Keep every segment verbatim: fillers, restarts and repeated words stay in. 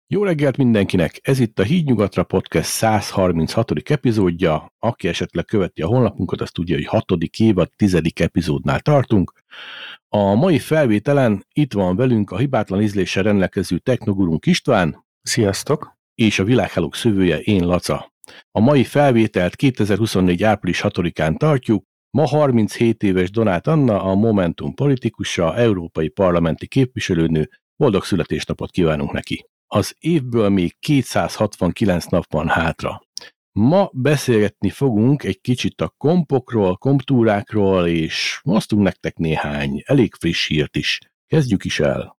Jó reggelt mindenkinek! Ez itt a Híd Nyugatra Podcast száz harminchatodik epizódja. Aki esetleg követi a honlapunkat, azt tudja, hogy hatodik évad, tizedik epizódnál tartunk. A mai felvételen itt van velünk a hibátlan ízléssel rendelkező technogurunk István. Sziasztok! És a világhálók szövője, én Laca. A mai felvételt kétezer-huszonnégy. április hatodikán tartjuk. Ma harminchét éves Donát Anna, a Momentum politikusa, európai parlamenti képviselőnő. Boldog születésnapot kívánunk neki! Az évből még kétszázhatvankilenc nap van hátra. Ma beszélgetni fogunk egy kicsit a kompokról, komptúrákról, és hoztunk nektek néhány elég friss hírt is. Kezdjük is el!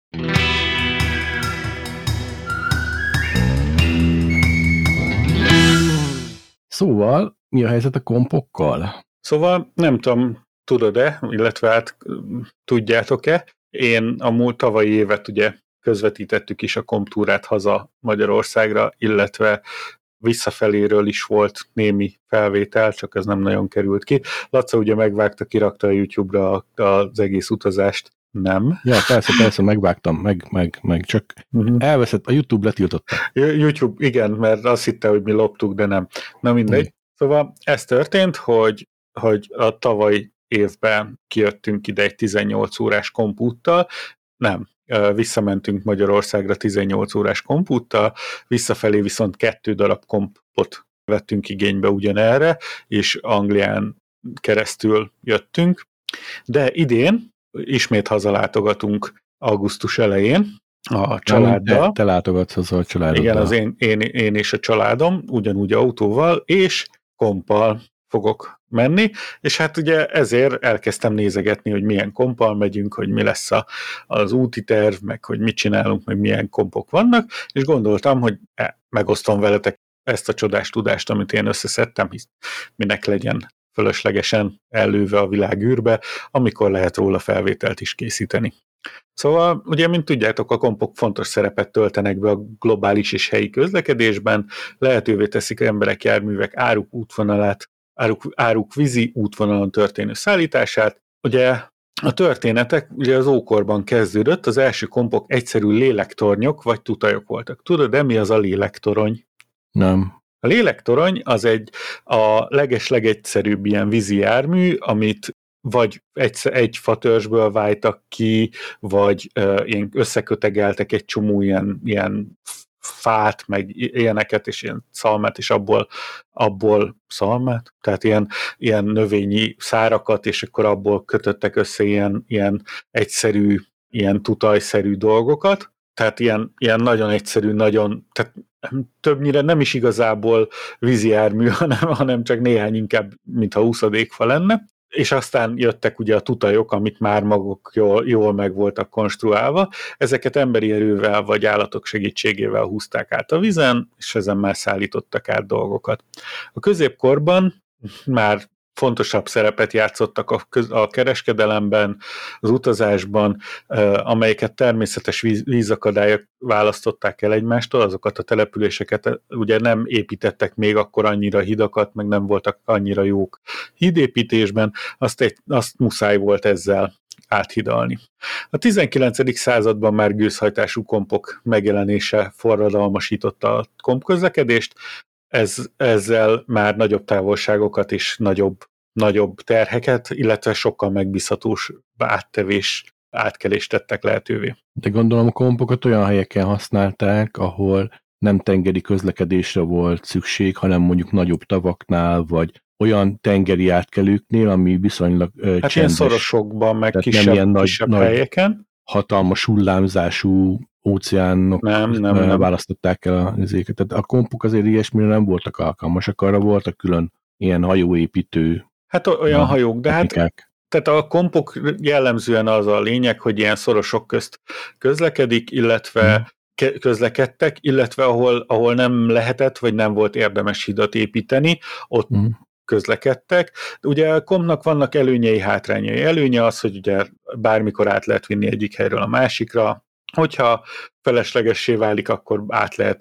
Szóval, mi a helyzet a kompokkal? Szóval nem tudom, tudod-e, illetve hát tudjátok-e, én a múlt tavalyi évet ugye közvetítettük is a komptúrát haza Magyarországra, illetve visszafeléről is volt némi felvétel, csak ez nem nagyon került ki. Laca ugye megvágta, kirakta a YouTube-ra az egész utazást. Nem. Ja, persze, persze, megvágtam, meg, meg, meg csak uh-huh. elveszett, a YouTube letiltotta. YouTube, igen, mert azt hitte, hogy mi loptuk, de nem. Na mindegy. Uh-huh. Szóval ez történt, hogy, hogy a tavaly évben kijöttünk ide egy tizennyolc órás kompúttal, nem, visszamentünk Magyarországra tizennyolc órás kompúttal, visszafelé viszont kettő darab kompot vettünk igénybe ugyanerre, és Anglián keresztül jöttünk, de idén ismét hazalátogatunk augusztus elején a családdal. Te, te látogatsz haza a családoddal. Igen, az én, én, én és a családom, ugyanúgy autóval, és kompal fogok menni, és hát ugye ezért elkezdtem nézegetni, hogy milyen kompal megyünk, hogy mi lesz a, az úti terv, meg hogy mit csinálunk, meg milyen kompok vannak, és gondoltam, hogy megosztom veletek ezt a csodás tudást, amit én összeszedtem, hisz minek legyen fölöslegesen ellőve a világűrbe, amikor lehet róla felvételt is készíteni. Szóval, ugye, mint tudjátok, a kompok fontos szerepet töltenek be a globális és helyi közlekedésben, lehetővé teszik emberek, járművek, áruk útvonalát, áruk, áruk vízi útvonalon történő szállítását. Ugye a történetek ugye az ókorban kezdődött, az első kompok egyszerű lélektornyok vagy tutajok voltak. Tudod, de mi az a lélektorony? Nem. A lélektorony az egy a leges-legegyszerűbb ilyen vízi jármű, amit vagy egy, egy fatörzsből váltak ki, vagy uh, ilyen összekötegeltek egy csomó ilyen, ilyen fát, meg ilyeneket, és ilyen szalmát, és abból, abból szalmát, tehát ilyen, ilyen növényi szárakat, és akkor abból kötöttek össze ilyen, ilyen egyszerű, ilyen tutajszerű dolgokat, tehát ilyen, ilyen nagyon egyszerű, nagyon, tehát többnyire nem is igazából vízijármű, hanem, hanem csak néhány inkább, mintha úszadékfa lenne, és aztán jöttek ugye a tutajok, amik már maguk jól, jól meg voltak konstruálva, ezeket emberi erővel vagy állatok segítségével húzták át a vízen, és ezen már szállítottak át dolgokat. A középkorban már fontosabb szerepet játszottak a, köz, a kereskedelemben, az utazásban, eh, amelyeket természetes víz, vízakadályok választották el egymástól, azokat a településeket ugye nem építettek még akkor annyira hidakat, meg nem voltak annyira jók hídépítésben, azt, egy, azt muszáj volt ezzel áthidalni. A tizenkilencedik században már gőzhajtású kompok megjelenése forradalmasította a kompközlekedést, Ez, ezzel már nagyobb távolságokat és nagyobb, nagyobb terheket, illetve sokkal megbízhatós áttevés, átkelést tettek lehetővé. De gondolom a kompokat olyan helyeken használták, ahol nem tengeri közlekedésre volt szükség, hanem mondjuk nagyobb tavaknál, vagy olyan tengeri átkelőknél, ami viszonylag ö, hát csendes. ilyen szorosokban, meg Tehát kisebb, nem ilyen kisebb nagy, helyeken. Nagy, hatalmas hullámzású óceánok nem, nem, nem. választották el a izéket. Tehát a kompok azért ilyesmire nem voltak alkalmasak, arra voltak külön ilyen hajóépítő Hát olyan hajók, de technikák. hát tehát a kompok jellemzően az a lényeg, hogy ilyen szorosok közt közlekedik, illetve hmm. közlekedtek, illetve ahol, ahol nem lehetett, vagy nem volt érdemes hidat építeni, ott hmm. közlekedtek. Ugye a kompnak vannak előnyei, hátrányai. Előnye az, hogy ugye bármikor át lehet vinni egyik helyről a másikra, hogyha feleslegessé válik, akkor át lehet,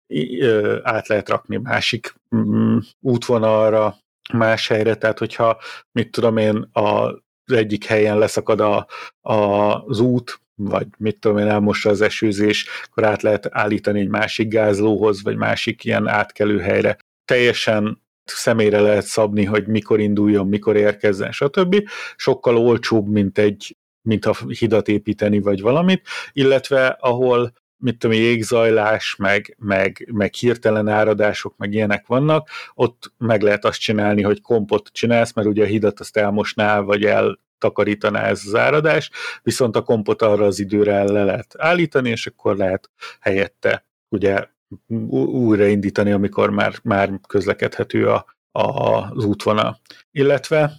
át lehet rakni másik útvonalra, más helyre, tehát hogyha, mit tudom én, az egyik helyen leszakad a, a, az út, vagy mit tudom én, elmossa az esőzés, akkor át lehet állítani egy másik gázlóhoz, vagy másik ilyen átkelő helyre. Teljesen személyre lehet szabni, hogy mikor induljon, mikor érkezzen, stb. Sokkal olcsóbb, mint egy, mint ha hidat építeni, vagy valamit, illetve ahol mit tudom, jégzajlás, meg, meg, meg hirtelen áradások, meg ilyenek vannak, ott meg lehet azt csinálni, hogy kompot csinálsz, mert ugye a hidat azt elmosnál, vagy eltakarítaná ez az áradás, viszont a kompot arra az időre le lehet állítani, és akkor lehet helyette ugye újraindítani, amikor már, már közlekedhető a, a, az útvonal. Illetve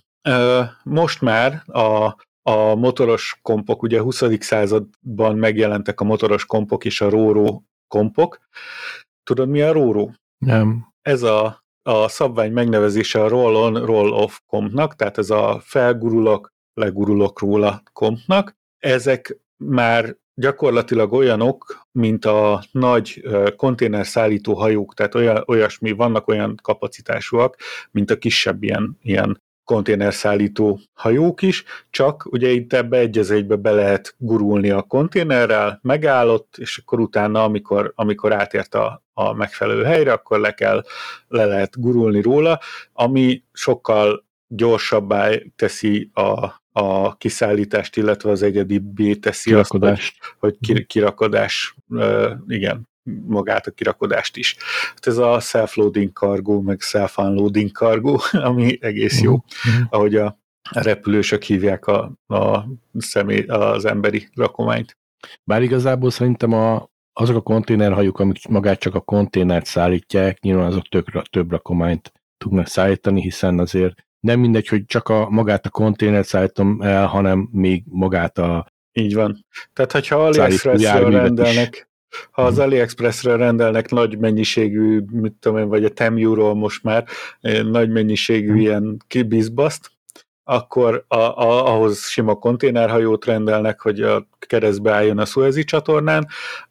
most már a A motoros kompok, ugye a huszadik században megjelentek a motoros kompok és a ró-ró kompok. Tudod, mi a ró-ró? Nem. Ez a, a szabvány megnevezése a roll-on, roll-off kompnak, tehát ez a felgurulok, legurulok róla kompnak. Ezek már gyakorlatilag olyanok, mint a nagy konténerszállító hajók, tehát olyan, olyasmi, vannak olyan kapacitásúak, mint a kisebb ilyen, ilyen konténerszállító hajók is, csak ugye itt ebbe egy az egybe be lehet gurulni a konténerrel, megállott, és akkor utána, amikor, amikor átért a, a megfelelő helyre, akkor le kell, le lehet gurulni róla, ami sokkal gyorsabbá teszi a, a kiszállítást, illetve az egyedibbé teszi Kirakodást. azt, hogy, hogy kirakodás, igen, magát a kirakodást is. Hát ez a self-loading cargo, meg self-unloading cargo, ami egész jó, mm-hmm. ahogy a repülősök hívják a, a személy, az emberi rakományt. Bár igazából szerintem a, azok a konténerhajók, amik magát csak a konténert szállítják, nyilván azok több, több rakományt tudnak szállítani, hiszen azért nem mindegy, hogy csak a, magát a konténert szállítom el, hanem még magát a így van. Tehát, hogyha AliExpressről rendelnek, ha az AliExpressről rendelnek nagy mennyiségű, mit tudom én, vagy a Temu-ról most már nagy mennyiségű hmm. ilyen kibizbaszt, akkor a, a, ahhoz sima konténerhajót rendelnek, hogy a keresztbe álljon a Suezi csatornán.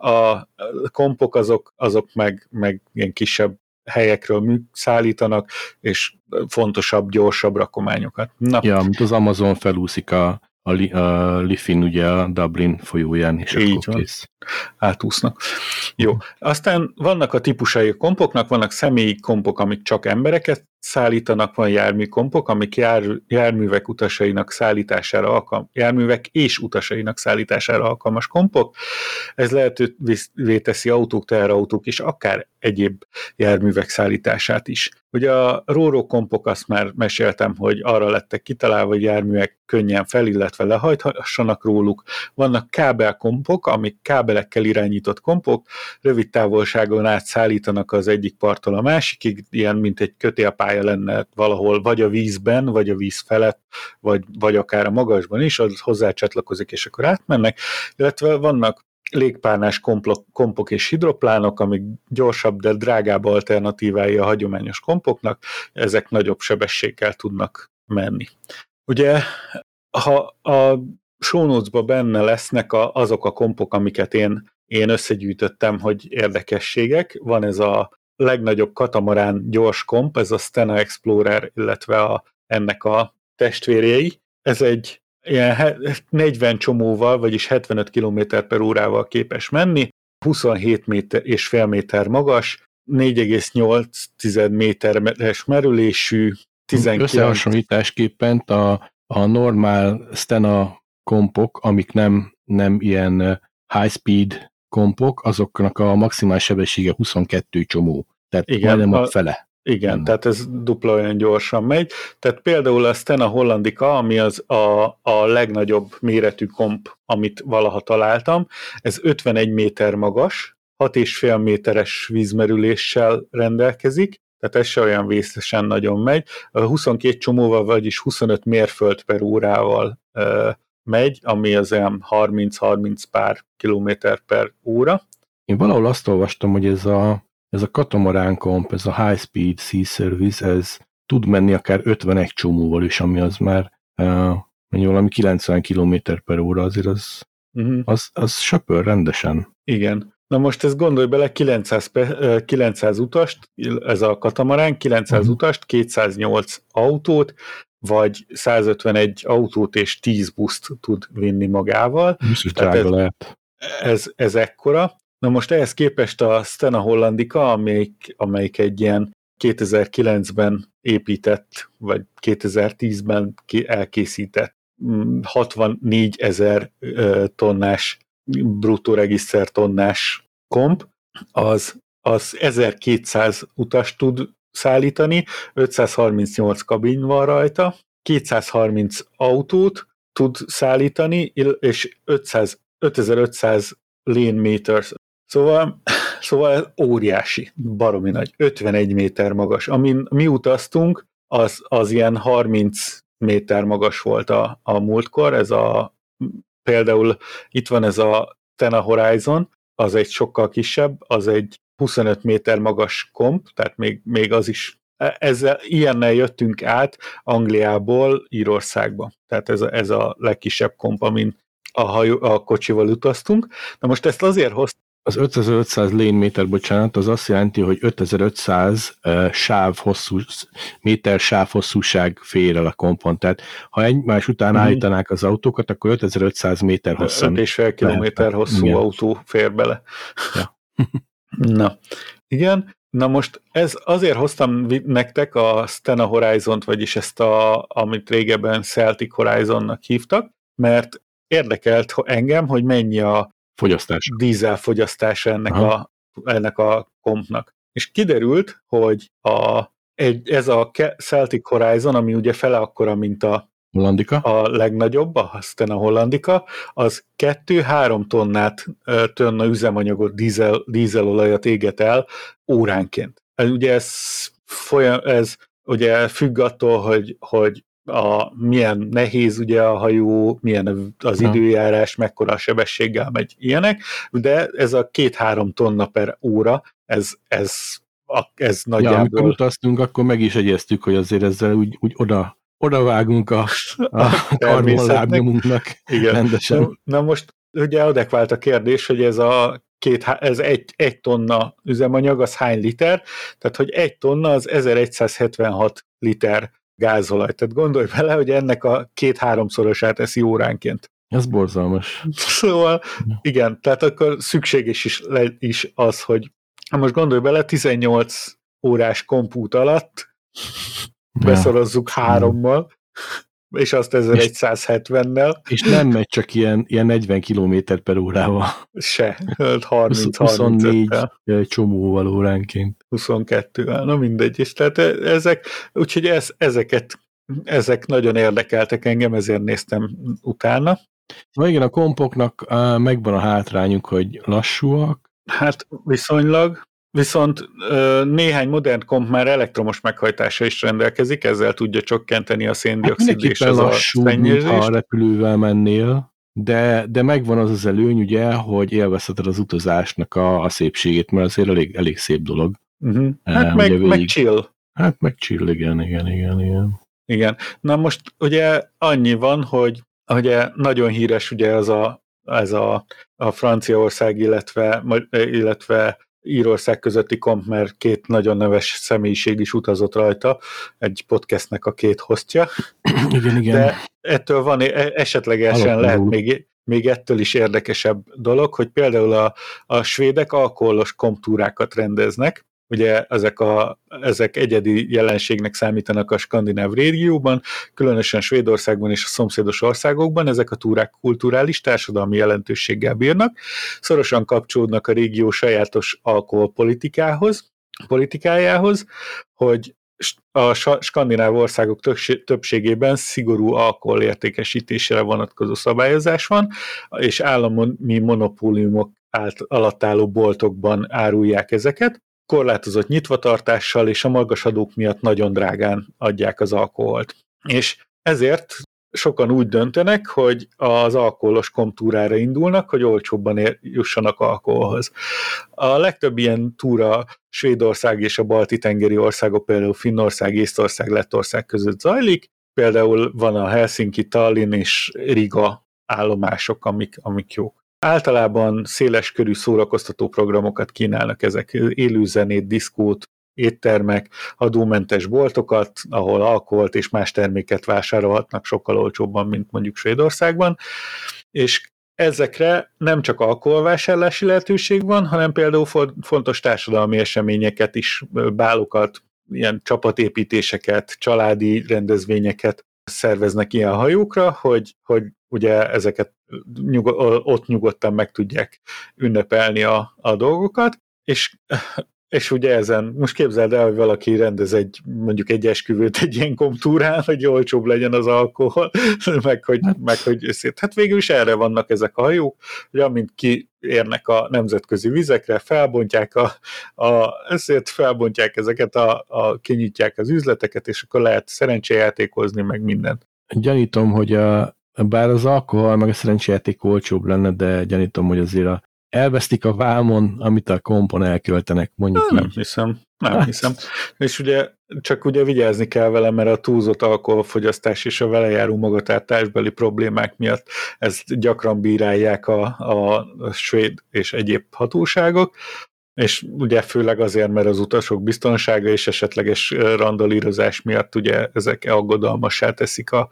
A kompok azok, azok meg, meg ilyen kisebb helyekről szállítanak, és fontosabb, gyorsabb rakományokat. Na. Ja, mint az Amazon felúszik a a, li, a Lifin, ugye a Dublin folyóján, és így akkor van. Kész. Átúsznak. Jó. Aztán vannak a típusai a kompoknak, vannak személyi kompok, amik csak embereket szállítanak, van jármű kompok, amik jár, járművek utasainak szállítására alkalmas, járművek és utasainak szállítására alkalmas kompok. Ez lehetővé teszi autók, teherautók és akár egyéb járművek szállítását is. Ugye a ró-ró kompok, azt már meséltem, hogy arra lettek kitalálva, hogy járművek könnyen fel, illetve lehajthassanak róluk. Vannak kábelkompok, amik kábelekkel irányított kompok, rövid távolságon át szállítanak az egyik parttól a másikig, ilyen, mint egy kötélpálya lenne valahol, vagy a vízben, vagy a víz felett, vagy, vagy akár a magasban is, az hozzácsatlakozik, és akkor átmennek. Illetve vannak légpárnás komplok, kompok és hidroplánok, amik gyorsabb, de drágább alternatívái a hagyományos kompoknak, ezek nagyobb sebességgel tudnak menni. Ugye, ha a show notes-ba benne lesznek a, azok a kompok, amiket én, én összegyűjtöttem, hogy érdekességek, van ez a legnagyobb katamarán gyors komp, ez a Stena Explorer, illetve a, ennek a testvérjei. Ez egy ilyen negyven csomóval, vagyis hetvenöt kilométer per órával képes menni, huszonhét méter és fél méter magas, négy egész nyolc méteres merülésű, tizenkilenc... Összehasonlításképpen a, a normál Stena kompok, amik nem, nem ilyen high speed kompok, azoknak a maximális sebessége huszonkettő csomó. Tehát igen, majdnem a, a fele. Igen, hmm. tehát ez dupla olyan gyorsan megy. Tehát például a Stena Hollandica, ami az a, a legnagyobb méretű komp, amit valaha találtam, ez ötvenegy méter magas, hat és fél méteres vízmerüléssel rendelkezik, tehát ez se olyan vészesen nagyon megy. huszonkét csomóval, vagyis huszonöt mérföld per órával uh, megy, ami az olyan harminc-harminc pár kilométer per óra. Én valahol azt olvastam, hogy ez a Ez a katamarán komp, ez a High Speed Sea Service, ez tud menni akár ötvenegy csomóval is, ami az már uh, valami kilencven kilométer per óra, azért az, uh-huh. az, az söpör rendesen. Igen. Na most ezt gondolj bele, kilencszáz, kilencszáz utast, ez a katamarán, kilencszáz uh-huh. utast, kétszáznyolc autót, vagy százötvenegy autót és tíz buszt tud vinni magával. Biztos drága ez, lehet. Ez, ez ekkora. Na most ehhez képest a Stena Hollandica, amelyik, amelyik egy ilyen kétezer-kilencben épített, vagy kétezer-tízben elkészített hatvannégyezer tonnás, bruttó regiszter tonnás komp, az, az ezerkétszáz utast tud szállítani, ötszázharmincnyolc kabin van rajta, kétszázharminc autót tud szállítani, és ötszáz, ötezer-ötszáz lane meters. Szóval, szóval ez óriási, baromi nagy, ötvenegy méter magas. Amin mi utaztunk, az, az ilyen harminc méter magas volt a, a múltkor. Ez a, például itt van ez a Stena Horizon, az egy sokkal kisebb, az egy huszonöt méter magas komp, tehát még, még az is, ezzel, ilyennel jöttünk át Angliából Írországba. Tehát ez a, ez a legkisebb komp, amin a, hajó, a kocsival utaztunk. Na most ezt azért hoztam. Az ötezer-ötszáz lane méter, bocsánat, az azt jelenti, hogy ötezer-ötszáz uh, sáv hosszú, méter sáv hosszúság fér el a kompon. Tehát ha egymás után mm-hmm. állítanák az autókat, akkor ötezer-ötszáz méter hosszú. öt és fél kilométer hosszú igen. autó fér bele. Ja. Na, igen. Na most ez azért hoztam nektek a Stena Horizont, vagyis ezt a, amit régebben Celtic Horizonnak hívtak, mert érdekelt engem, hogy mennyi a fogyasztás. dízel fogyasztása ennek a, ennek a kompnak. És kiderült, hogy a, egy, ez a Celtic Horizon, ami ugye fele akkora, mint a, Hollandica. a legnagyobb, a Stena Hollandica, az kettő-három tonnát tonna üzemanyagot, dízel, dízelolajat éget el óránként. Ez, ugye ez, folyam, ez ugye függ attól, hogy, hogy a, milyen nehéz ugye a hajó, milyen az ja. időjárás, mekkora a sebességgel megy ilyenek, de ez a két-három tonna per óra, ez, ez, ez nagyjából... Ja, amikor utaztunk, akkor meg is egyeztük, hogy azért ezzel úgy, úgy oda, oda vágunk a, a karbon lábnyomunknak rendesen. Na, na most ugye adekvált a kérdés, hogy ez a Két, ez egy, egy tonna üzemanyag, az hány liter? Tehát, hogy egy tonna az ezeregyszázhetvenhat liter gázolaj. Tehát gondolj bele, hogy ennek a két-háromszorosát eszi óránként. Ez borzalmas. Szóval igen, tehát akkor szükséges is, is az, hogy most gondolj bele, tizennyolc órás kompút alatt ja. beszorozzuk hárommal, és azt ezeregyszázhetvennel. És nem megy csak ilyen, ilyen negyven kilométer per órával. Se, harminc huszonnégy csomóval óránként. huszonkettővel, na mindegy. És tehát ezek, úgyhogy ez, ezeket, ezek nagyon érdekeltek engem, ezért néztem utána. Szóval igen, a kompoknak megvan a hátrányuk, hogy lassúak. Hát viszonylag. Viszont néhány modern komp már elektromos meghajtása is rendelkezik, ezzel tudja csökkenteni a széndioxid hát és az lassú, a szennyezést. Ha a repülővel mennél, de, de megvan az az előny, ugye, hogy élvezheted az utazásnak a, a szépségét, mert azért elég, elég szép dolog. Uh-huh. Hát uh, meg, végig, meg chill. Hát meg chill, igen, igen, igen, igen. Igen. Na most ugye annyi van, hogy ugye nagyon híres ugye az a, ez a, a Franciaország, illetve, illetve Írország közötti komp, mert két nagyon neves személyiség is utazott rajta, egy podcastnek a két hostja. Igen, igen. De ettől van, esetlegesen Alapul. lehet még, még ettől is érdekesebb dolog, hogy például a, a svédek alkoholos komptúrákat rendeznek, ugye ezek, a, ezek egyedi jelenségnek számítanak a skandináv régióban, különösen Svédországban és a szomszédos országokban, ezek a túrák kulturális, társadalmi jelentőséggel bírnak, szorosan kapcsolódnak a régió sajátos alkoholpolitikához, politikájához, hogy a skandináv országok többségében szigorú alkoholértékesítésre vonatkozó szabályozás van, és állami monopóliumok alatt álló boltokban árulják ezeket, korlátozott nyitvatartással és a magas adók miatt nagyon drágán adják az alkoholt. És ezért sokan úgy döntenek, hogy az alkoholos komptúrára indulnak, hogy olcsóbban ér, jussanak alkoholhoz. A legtöbb ilyen túra Svédország és a balti-tengeri országok, például Finnország, Észtország, Lettország között zajlik. Például van a Helsinki, Tallinn és Riga állomások, amik, amik jók. Általában széles körű szórakoztató programokat kínálnak ezek, élőzenét, diszkót, éttermek, adómentes boltokat, ahol alkoholt és más terméket vásárolhatnak sokkal olcsóbban, mint mondjuk Svédországban, és ezekre nem csak alkoholvásárlási lehetőség van, hanem például fontos társadalmi eseményeket is, bálokat, ilyen csapatépítéseket, családi rendezvényeket szerveznek ilyen hajókra, hogy, hogy ugye ezeket nyugod, ott nyugodtan meg tudják ünnepelni a, a dolgokat, és És ugye ezen, most képzeld el, hogy valaki rendez egy, mondjuk egy esküvőt egy ilyen komtúrán, hogy olcsóbb legyen az alkohol, meg hogy, hát. meg hogy összét. Hát végül is erre vannak ezek a hajók, hogy amint kiérnek a nemzetközi vizekre, felbontják a, a összét, felbontják ezeket, a, a, kinyitják az üzleteket, és akkor lehet szerencsejátékozni, meg mindent. Gyanítom, hogy a, bár az alkohol, meg a szerencsejáték olcsóbb lenne, de gyanítom, hogy azért a elvesztik a vámon, amit a kompon elköltenek, mondjuk Na, nem így. hiszem, nem hát. hiszem. És ugye csak ugye vigyázni kell vele, mert a túlzott alkoholfogyasztás és a vele járó magatartásbeli problémák miatt ezt gyakran bírálják a, a svéd és egyéb hatóságok, és ugye főleg azért, mert az utasok biztonsága és esetleges randalírozás miatt ugye ezek aggodalmassá teszik a,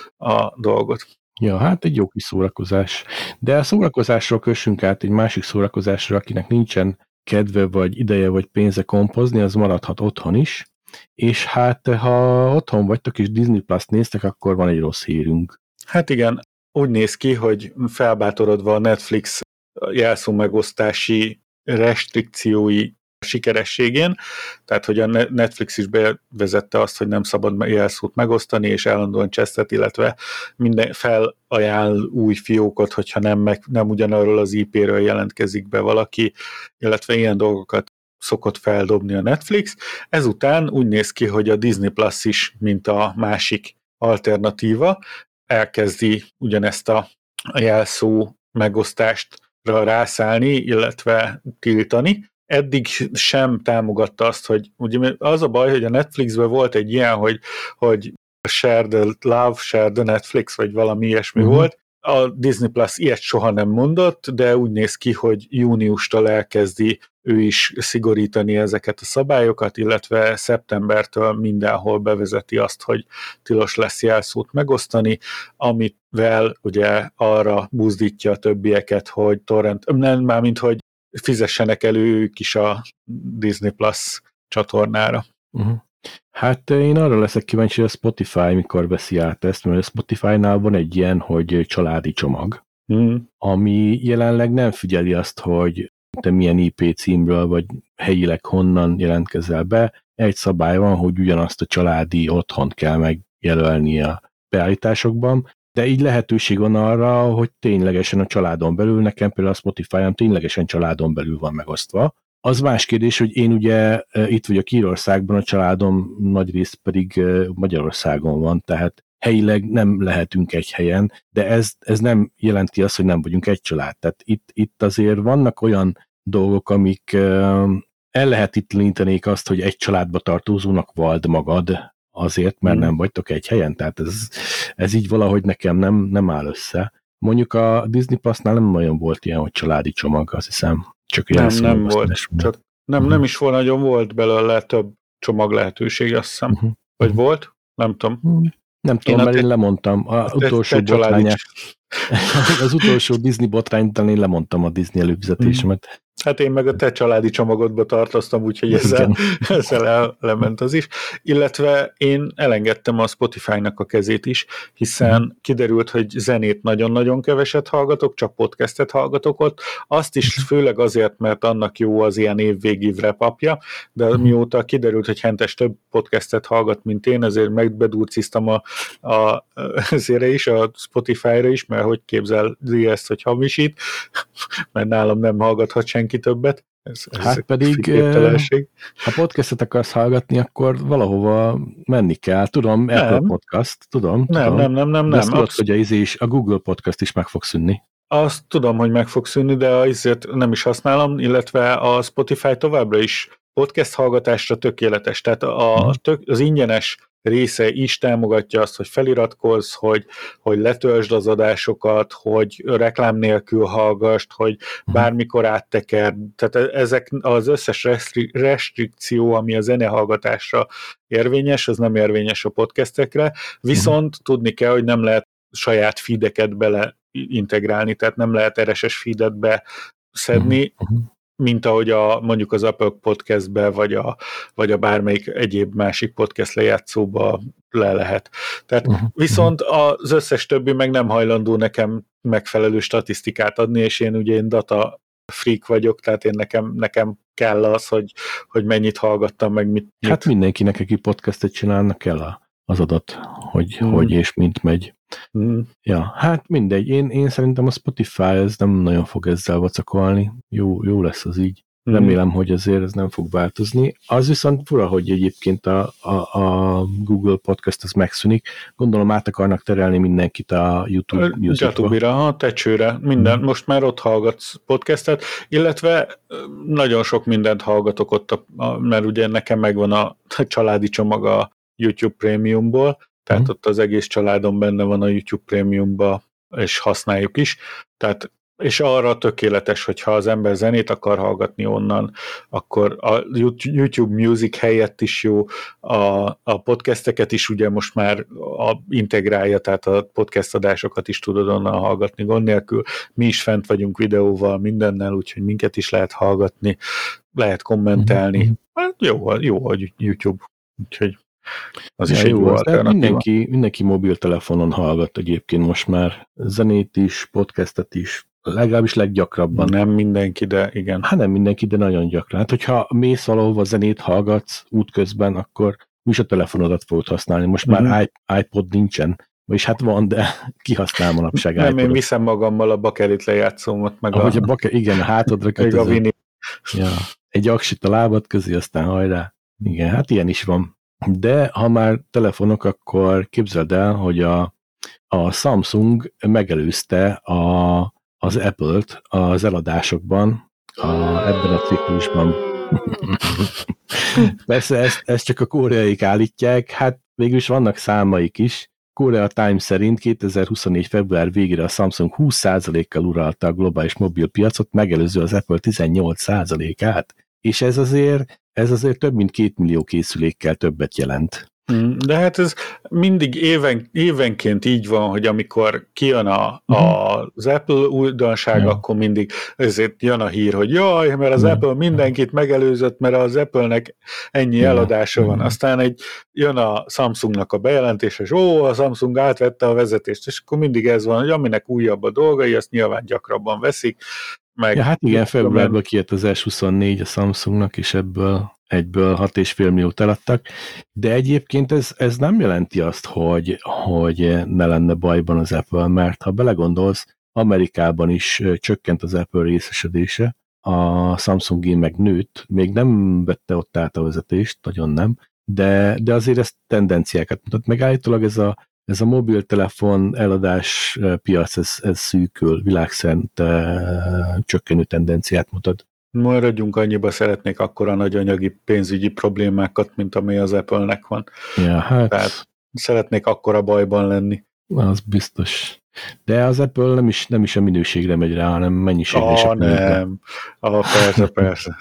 a dolgot. Ja, hát egy jó kis szórakozás. De a szórakozásról kössünk át egy másik szórakozásra, akinek nincsen kedve, vagy ideje, vagy pénze kompozni, az maradhat otthon is. És hát, ha otthon vagytok és Disney Plus-t néztek, akkor van egy rossz hírünk. Hát igen, úgy néz ki, hogy felbátorodva a Netflix jelszó megosztási restrikciói sikerességén, tehát hogy a Netflix is bevezette azt, hogy nem szabad jelszót megosztani, és állandóan csesztet, illetve minden felajánl új fiókot, hogyha nem, meg, nem ugyanarról az í pé-ről jelentkezik be valaki, illetve ilyen dolgokat szokott feldobni a Netflix. Ezután úgy néz ki, hogy a Disney Plus is, mint a másik alternatíva, elkezdi ugyanezt a jelszó megosztást rászállni, illetve tiltani. Eddig sem támogatta azt, hogy ugye az a baj, hogy a Netflixben volt egy ilyen, hogy, hogy share the love, share the Netflix, vagy valami ilyesmi uh-huh. volt. A Disney Plus ilyet soha nem mondott, de úgy néz ki, hogy júniustól elkezdi ő is szigorítani ezeket a szabályokat, illetve szeptembertől mindenhol bevezeti azt, hogy tilos lesz jelszót megosztani, amivel ugye arra buzdítja a többieket, hogy torrent, nem mármint, hogy fizessenek elő ők is a Disney Plus csatornára. Uh-huh. Hát én arra leszek kíváncsi, hogy a Spotify mikor veszi át ezt, mert a Spotify-nál van egy ilyen, hogy családi csomag, uh-huh. ami jelenleg nem figyeli azt, hogy te milyen í pé címről, vagy helyileg honnan jelentkezel be. Egy szabály van, hogy ugyanazt a családi otthont kell megjelölni a beállításokban, de így lehetőség van arra, hogy ténylegesen a családon belül, nekem például a Spotify-on ténylegesen családon belül van megosztva. Az más kérdés, hogy én ugye itt vagyok Írországban, a családom nagy rész pedig Magyarországon van, tehát helyileg nem lehetünk egy helyen, de ez, ez nem jelenti azt, hogy nem vagyunk egy család. Tehát itt, itt azért vannak olyan dolgok, amik el lehetetlenítenék azt, hogy egy családba tartozónak vald magad, azért, mert nem vagytok egy helyen, tehát ez, ez így valahogy nekem nem, nem áll össze. Mondjuk a Disney Plus-nál nem nagyon volt ilyen, hogy családi csomag, azt hiszem. Csak nem, nem volt. Csak nem, uh-huh. nem is volt, nagyon volt belőle több csomag lehetőség, azt hiszem. Uh-huh. Vagy uh-huh. volt? Nem tudom. Uh-huh. Nem tudom, én mert te, én lemondtam. A utolsó botrányát, az utolsó Disney botrány után én lemondtam a Disney előfizetésemet. Uh-huh. Hát én meg a te családi csomagodba tartoztam, úgyhogy ezzel, ezzel el, lement az is. Illetve én elengedtem a Spotify-nak a kezét is, hiszen kiderült, hogy zenét nagyon-nagyon keveset hallgatok, csak podcastet hallgatok ott. Azt is főleg azért, mert annak jó az ilyen évvégi wrap-upja, de mióta kiderült, hogy Hentes több podcastet hallgat, mint én, ezért megbedurciztam a, a, ezért is, a Spotify-ra is, mert hogy képzelzi ezt, hogy hamisít, mert nálam nem hallgathat senki többet. Ez, ez hát pedig, ha podcastet akarsz hallgatni, akkor valahova menni kell. Tudom, nem. Apple Podcast, tudom. Nem, tudom. nem, nem, nem. De nem. tudod, hogy a, is, a Google Podcast is meg fog szűnni. Azt tudom, hogy meg fog szűnni, de azért nem is használom, illetve a Spotify továbbra is podcast hallgatásra tökéletes. Tehát a, tök, az ingyenes része is támogatja azt, hogy feliratkozz, hogy, hogy letöltsd az adásokat, hogy reklám nélkül hallgassd, hogy bármikor átteker. Tehát ezek az összes restri- restrikció, ami a zenehallgatásra érvényes, az nem érvényes a podcastekre, viszont uh-huh. tudni kell, hogy nem lehet saját feedeket bele integrálni, tehát nem lehet er es es feedet beszedni, uh-huh. mint ahogy a, mondjuk az Apple Podcastbe, vagy a, vagy a bármelyik egyéb másik podcast lejátszóba le lehet. Tehát uh-huh. viszont az összes többi meg nem hajlandó nekem megfelelő statisztikát adni, és én ugye én data freak vagyok, tehát én nekem, nekem kell az, hogy, hogy mennyit hallgattam, meg mit. Hát mit. mindenkinek, aki podcastet csinálnak, kell a, az adat, hogy hmm. hogy és mint megy. Hmm. Ja, hát mindegy. Én, én szerintem a Spotify ez nem nagyon fog ezzel vacakolni. Jó, jó lesz az így. Hmm. Remélem, hogy azért ez nem fog változni. Az viszont fura, hogy egyébként a, a, a Google Podcast az megszűnik. Gondolom át akarnak terelni mindenkit a YouTube Musicba. YouTube-ra, a tecsőre, minden. Hmm. Most már ott hallgatsz podcastet, illetve nagyon sok mindent hallgatok ott, a, a, mert ugye nekem megvan a, a családi csomag a YouTube Premiumból, tehát hmm. ott az egész családom benne van a YouTube Premiumba, és használjuk is. Tehát és arra tökéletes, hogyha az ember zenét akar hallgatni onnan, akkor a YouTube Music helyett is jó, a, a podcasteket is ugye most már a, integrálja, tehát a podcast adásokat is tudod onnan hallgatni gond nélkül. Mi is fent vagyunk videóval, mindennel, úgyhogy minket is lehet hallgatni, lehet kommentelni. Mm-hmm. Hát jó, jó a YouTube, úgyhogy az ja, is jó, egy jó alternatíva. Mindenki, mindenki mobiltelefonon hallgat egyébként most már zenét is, podcastet is, legalábbis leggyakrabban. Nem mindenki, de igen. Hát nem mindenki, de nagyon gyakran. Hát, hogyha mész valahova zenét hallgatsz útközben, akkor is a telefonodat fogod használni. Most mm-hmm. már iPod nincsen, vagyis hát van, de kihasznál manapság Nem, iPodot. Én viszem magammal a bakelit lejátszómat, meg Ahogy a... a bakelit, igen, a hátadra kötözöm. Ja, egy aksit a lábad közé, aztán hajrá. Igen, hát ilyen is van. De ha már telefonok, akkor képzeld el, hogy a, a Samsung megelőzte a az Apple-t az eladásokban a, ebben a ciklusban. Persze ezt, ezt csak a koreaiak állítják, hát végülis vannak számaik is. Korea Times szerint kétezer-huszonnégy február végére a Samsung húsz százalékkal uralta a globális mobilpiacot, megelőző az Apple tizennyolc százalékát, és ez azért, ez azért több mint két millió készülékkel többet jelent. De hát ez mindig éven, évenként így van, hogy amikor kijön a, a, az Apple újdonság, ja. akkor mindig ezért jön a hír, hogy jaj, mert az ja. Apple mindenkit megelőzött, mert az Apple-nek ennyi ja. eladása ja. van. Aztán egy, jön a Samsungnak a bejelentés, és ó, a Samsung átvette a vezetést, és akkor mindig ez van, hogy aminek újabb a dolgai, azt nyilván gyakrabban veszik. Meg ja, hát igen, februárban kijött az es huszonnégy a Samsungnak, és ebből egyből hat egész öt milliót eladtak, de egyébként ez, ez nem jelenti azt, hogy, hogy ne lenne bajban az Apple, mert ha belegondolsz, Amerikában is csökkent az Apple részesedése, a Samsungé meg nőtt, még nem vette ott át a vezetést, nagyon nem, de, de azért ez tendenciákat mutat, meg állítólag ez a, ez a mobiltelefon eladás piac, ez, ez szűkül, világszerte csökkenő tendenciát mutat. Maradjunk annyiba, szeretnék akkora nagy anyagi pénzügyi problémákat, mint amely az Apple-nek van. Ja, hát... Tehát szeretnék akkora bajban lenni. Az biztos. De az Apple nem is, nem is a minőségre megy rá, hanem mennyiségre. Ah, nem. Ah, persze, persze.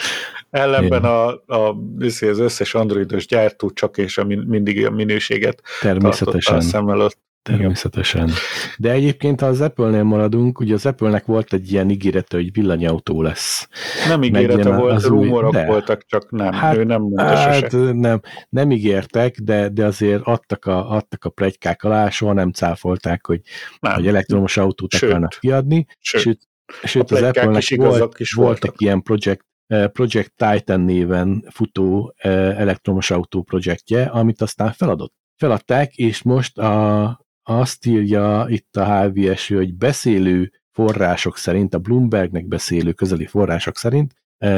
Ellenben a, a, az összes androidos gyártó csak és a, mindig a minőséget természetesen a szem előtt. Természetesen. De egyébként, ha az Apple-nél maradunk, ugye az Apple-nek volt egy ilyen ígérete, hogy villanyautó lesz. Nem ígérete volt, rumorok új, voltak, csak nem. Hát, ő nem mondta hát nem, nem ígértek, de, de azért adtak a, adtak a pletykák alá, soha nem cáfolták, hogy, hogy elektromos autót sőt, akarnak kiadni. Sőt, sőt, sőt az Apple-nek volt, is voltak, voltak ilyen projekt, Project Titan néven futó elektromos autó projektje, amit aztán feladott. Feladták, és most a azt írja itt a há vé es, hogy beszélő források szerint, a Bloombergnek beszélő közeli források szerint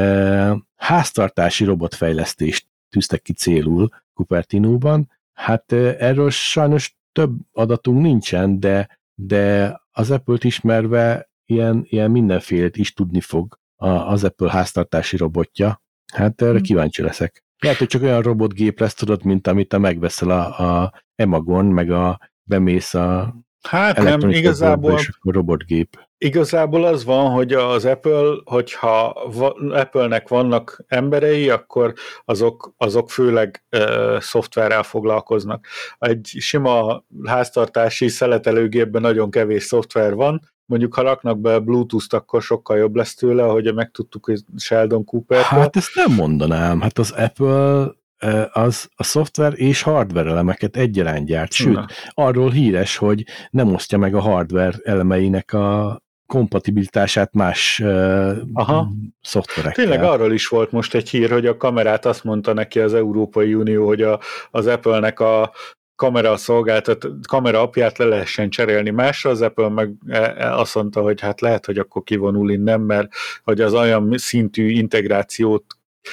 e, háztartási robotfejlesztést tűztek ki célul Cupertinóban. Hát e, erről sajnos több adatunk nincsen, de, de az Apple-t ismerve ilyen, ilyen mindenfélét is tudni fog a, az Apple háztartási robotja. Hát erre kíváncsi leszek. Lehet, hogy csak olyan robotgép lesz, tudod, mint amit te megveszel a, a Emagon, meg a bemész a Hát nem, igazából, és akkor robotgép. Igazából az van, hogy az Apple, hogyha va- Apple-nek vannak emberei, akkor azok, azok főleg uh, szoftverrel foglalkoznak. Egy sima háztartási szeletelőgépben nagyon kevés szoftver van, mondjuk ha raknak be Bluetooth-t, akkor sokkal jobb lesz tőle, ahogy megtudtuk hogy Sheldon Cooper-től. Hát ezt nem mondanám, hát az Apple az a szoftver és hardware elemeket egyaránt gyárt, sőt, Na. arról híres, hogy nem osztja meg a hardware elemeinek a kompatibilitását más uh, Aha. szoftverekkel. Tényleg arról is volt most egy hír, hogy a kamerát azt mondta neki az Európai Unió, hogy a, az Apple-nek a kamera szolgáltat, kamera apját le lehessen cserélni másra, az Apple meg azt mondta, hogy hát lehet, hogy akkor kivonul innen, mert hogy az olyan szintű integrációt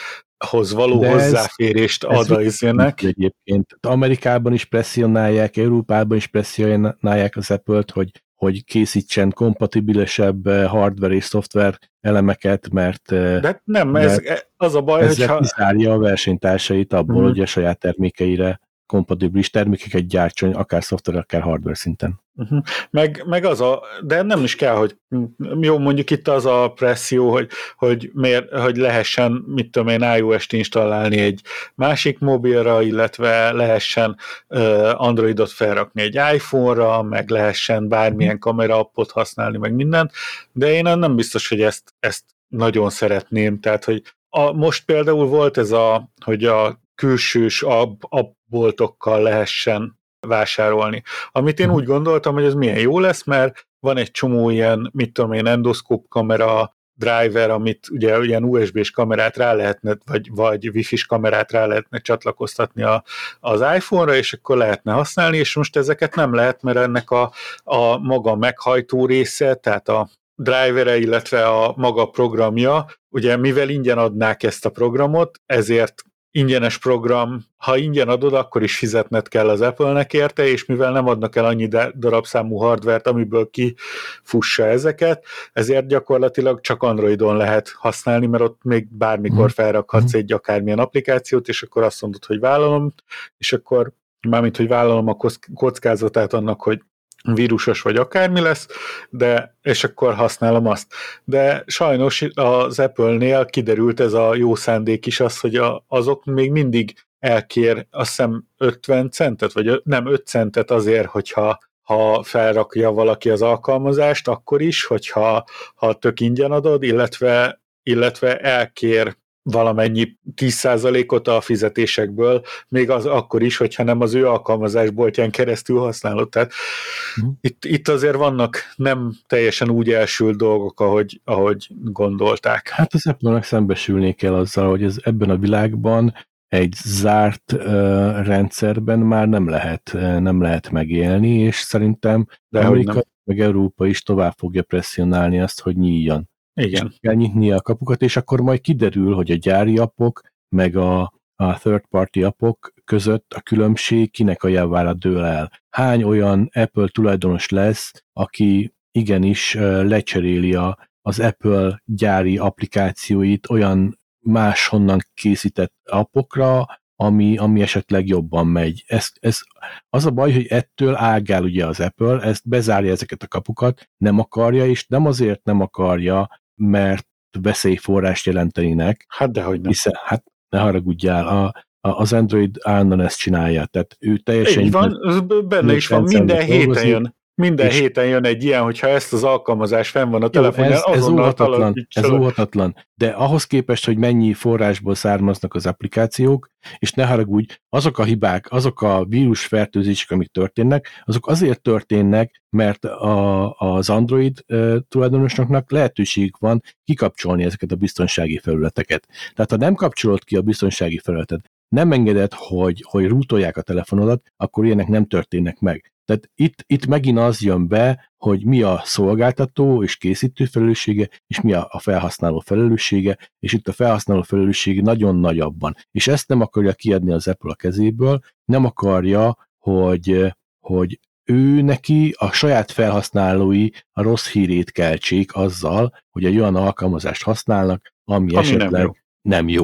hoz való De hozzáférést ad a izének. Egyébként Amerikában is presszionálják, Európában is presszionálják az Apple-t, hogy, hogy készítsen kompatibilesebb hardware és szoftver elemeket, mert, De nem, mert ez, az a baj, ezzel hogyha... kizárja a versenytársait abból, hmm. hogy a saját termékeire kompatibilis termékeket gyártson, akár szoftver, akár hardware szinten. Uh-huh. Meg, meg az a, de nem is kell, hogy jó, mondjuk itt az a presszió, hogy, hogy, miért, hogy lehessen, mit tudom én, iOS-t installálni egy másik mobilra, illetve lehessen uh, Androidot felrakni egy iPhone-ra, meg lehessen bármilyen kamera-appot használni, meg mindent, de én nem biztos, hogy ezt, ezt nagyon szeretném, tehát, hogy a, most például volt ez a, hogy a külsős app, appboltokkal lehessen vásárolni. Amit én úgy gondoltam, hogy ez milyen jó lesz, mert van egy csomó ilyen, mit tudom én, endoszkóp kamera, driver, amit ugye ilyen u es bé-s kamerát rá lehetne, vagy, vagy wifi-s kamerát rá lehetne csatlakoztatni a, az iPhone-ra, és akkor lehetne használni, és most ezeket nem lehet, mert ennek a, a maga meghajtó része, tehát a drivere, illetve a maga programja, ugye mivel ingyen adnák ezt a programot, ezért ingyenes program, ha ingyen adod, akkor is fizetned kell az Apple-nek érte, és mivel nem adnak el annyi darabszámú hardvert, amiből kifussa ezeket, ezért gyakorlatilag csak Androidon lehet használni, mert ott még bármikor felrakhatsz egy akármilyen applikációt, és akkor azt mondod, hogy vállalom, és akkor mármint, hogy vállalom a kockázatát annak, hogy vírusos vagy akármi lesz, de és akkor használom azt. De sajnos az Apple-nél kiderült ez a jó szándék is az, hogy a, azok még mindig elkér azt hiszem ötven centet, vagy nem öt centet azért, hogyha ha felrakja valaki az alkalmazást, akkor is, hogyha ha tök ingyen adod, illetve, illetve elkér valamennyi tíz százalékot a fizetésekből, még az akkor is, hogyha nem az ő alkalmazásboltján keresztül használod. Tehát uh-huh. itt, itt azért vannak nem teljesen úgy elsült dolgok, ahogy, ahogy gondolták. Hát az Apple-nek szembesülni kell azzal, hogy ez ebben a világban egy zárt uh, rendszerben már nem lehet, uh, nem lehet megélni, és szerintem De Amerika meg Európa is tovább fogja presszionálni azt, hogy nyíljon. Igen. Kell nyitni a kapukat, és akkor majd kiderül, hogy a gyári appok, meg a, a third party appok között a különbség kinek a javára dől el. Hány olyan Apple tulajdonos lesz, aki igenis lecseréli a, az Apple gyári applikációit olyan máshonnan készített appokra, ami, ami esetleg jobban megy. Ez, ez, az a baj, hogy ettől ágál ugye az Apple, ezt bezárja ezeket a kapukat, nem akarja, és nem azért nem akarja, mert veszélyforrást jelentenének. Hát dehogy nem. Hiszen, hát ne haragudjál, a, a, az Android állandóan ezt csinálja, tehát ő teljesen... Így van, benne is van, minden héten jön. Minden héten jön egy ilyen, hogyha ezt az alkalmazás fenn van a telefonján, ez, ez óhatatlan, ez óhatatlan, de ahhoz képest, hogy mennyi forrásból származnak az applikációk, és ne haragudj, azok a hibák, azok a vírusfertőzések, amik történnek, azok azért történnek, mert a, az Android uh, tulajdonosoknak lehetőség van kikapcsolni ezeket a biztonsági felületeket. Tehát ha nem kapcsolod ki a biztonsági felületet, nem engeded, hogy, hogy rootolják a telefonodat, akkor ilyenek nem történnek meg. Tehát itt, itt megint az jön be, hogy mi a szolgáltató és készítő felelőssége, és mi a, a felhasználó felelőssége, és itt a felhasználó felelőssége nagyon nagy abban. És ezt nem akarja kiadni az Apple a kezéből, nem akarja, hogy, hogy ő neki a saját felhasználói a rossz hírét keltsék azzal, hogy egy olyan alkalmazást használnak, ami, ami esetleg nem jó. nem jó.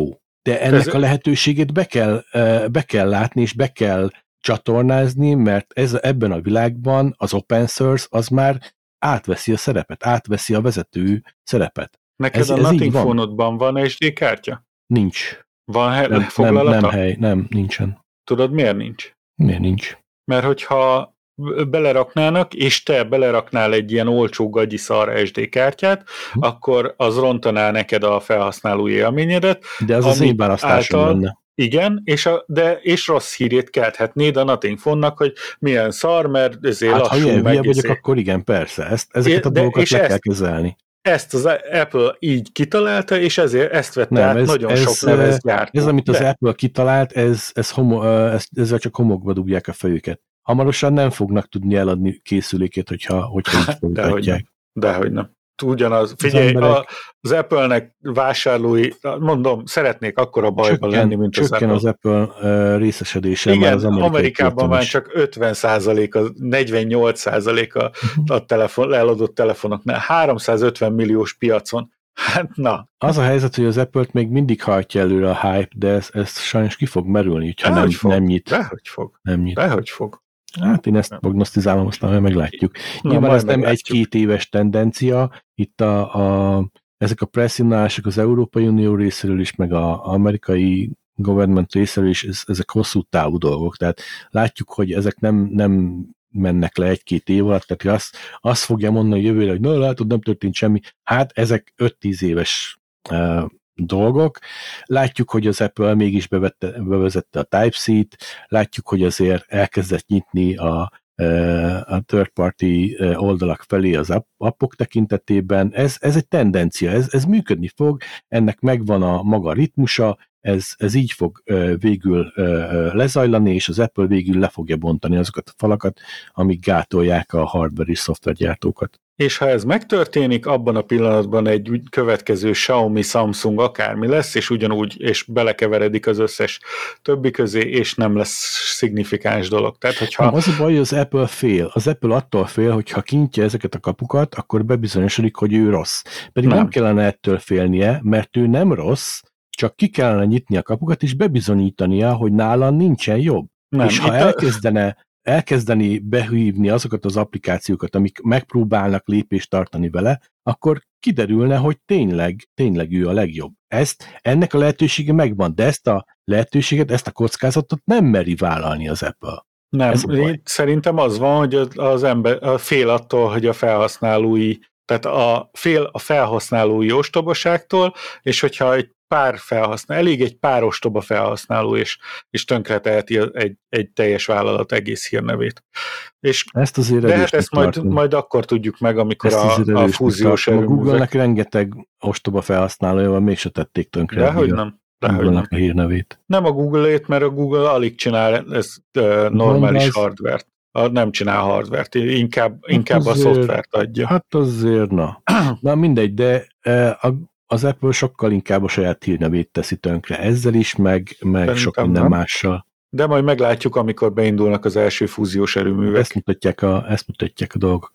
De ennek ez... a lehetőségét be kell, be kell látni, és be kell csatornázni, mert ez, ebben a világban az open source az már átveszi a szerepet, átveszi a vezető szerepet. Neked ez, a ez Nothing Phone-odban van es dé kártya? Nincs. Van hely, nem, foglalata? Nem, nem hely, nem, nincsen. Tudod, miért nincs? Miért nincs? Mert hogyha beleraknának, és te beleraknál egy ilyen olcsó gagyi szar es dé kártyát, hm. akkor az rontaná neked a felhasználói élményedet. De az az én választásom által, lenne. Igen, és, a, de, és rossz hírét kelthetnéd a Nothing Phone-nak, hogy milyen szar, mert ezért hát, lassú. Ha ilyen hülye vagyok, akkor igen, persze. Ezt, ezeket a de, dolgokat le ezt, kell kezelni. Ezt az Apple így kitalálta, és ezért ezt vette Nem, át ez, nagyon ez, sok lemezgyártó. Ez, amit de. az Apple kitalált, ez, ez homo, ez, ezzel csak homokba dugják a fejüket. Hamarosan nem fognak tudni eladni készülékét, hogyha, hogyha így folytatják. Dehogy nem. Ugyanaz. Figyelj, az, emberek... az Apple-nek vásárlói, mondom, szeretnék akkora bajban csökken, lenni, mint az Apple. az Apple uh, részesedése. Igen, már az Amerikában már csak ötven százalék, negyvennyolc százalék a, a telefon, eladott telefonoknál. háromszázötven milliós piacon. Hát na. Az a helyzet, hogy az Apple-t még mindig hajtja előre a hype, de ez, ez sajnos ki fog merülni, ha nem, fog. nem nyit. Dehogy fog. Nem nyit. Dehogy fog. Hát én ezt prognosztizálom, aztán majd meglátjuk. Na, nyilván ez nem egy-két éves tendencia, itt a, a, ezek a presszionálások az Európai Unió részéről is, meg az amerikai government részéről is, ez, ezek hosszú távú dolgok, tehát látjuk, hogy ezek nem, nem mennek le egy-két év alatt, tehát azt, azt fogja mondani jövőre, hogy na látod, nem történt semmi, hát ezek öt-tíz éves uh, dolgok. Látjuk, hogy az Apple mégis bevette, bevezette a Type-C-t, látjuk, hogy azért elkezdett nyitni a, a third-party oldalak felé az appok tekintetében. Ez, ez egy tendencia, ez, ez működni fog, ennek megvan a maga ritmusa, ez, ez így fog végül lezajlani, és az Apple végül le fogja bontani azokat a falakat, amik gátolják a hardware és szoftvergyártókat. És ha ez megtörténik, abban a pillanatban egy következő Xiaomi, Samsung akármi lesz, és ugyanúgy, és belekeveredik az összes többi közé, és nem lesz szignifikáns dolog. Tehát, hogyha... Nem, az a baj, hogy az Apple fél. Az Apple attól fél, hogy ha kinyitja ezeket a kapukat, akkor bebizonyosodik, hogy ő rossz. Pedig nem, nem kellene ettől félnie, mert ő nem rossz, csak ki kellene nyitni a kapukat, és bebizonyítania, hogy nála nincsen jobb. Nem, és ha elkezdene a... elkezdeni behívni azokat az applikációkat, amik megpróbálnak lépést tartani vele, akkor kiderülne, hogy tényleg, tényleg ő a legjobb. Ezt, ennek a lehetősége megvan, de ezt a lehetőséget, ezt a kockázatot nem meri vállalni az Apple. Nem, szerintem az van, hogy az ember a fél attól, hogy a felhasználói, tehát a fél a felhasználói ostobaságtól, és hogyha egy pár felhasználó, elég egy pár ostoba felhasználó, és, és tönkreteheti egy, egy teljes vállalat egész hírnevét. És ezt azért de hát ezt majd, majd akkor tudjuk meg, amikor a, a fúziós erőművek... A Google-nek rengeteg ostoba felhasználója van, mégse tették tönkre. Dehogy nem. Google-nek a hírnevét. Nem a Google-ét, mert a Google alig csinál ez uh, normális az... hardware-t. Nem csinál hardware-t, inkább, hát inkább azért, a szoftvert adja. Hát azért, na. Na mindegy, de a az Apple sokkal inkább a saját hírnevét teszi tönkre ezzel is, meg, meg sok minden nem. mással. De majd meglátjuk, amikor beindulnak az első fúziós erőművek. Ezt mutatják a, ezt mutatják a dolgok.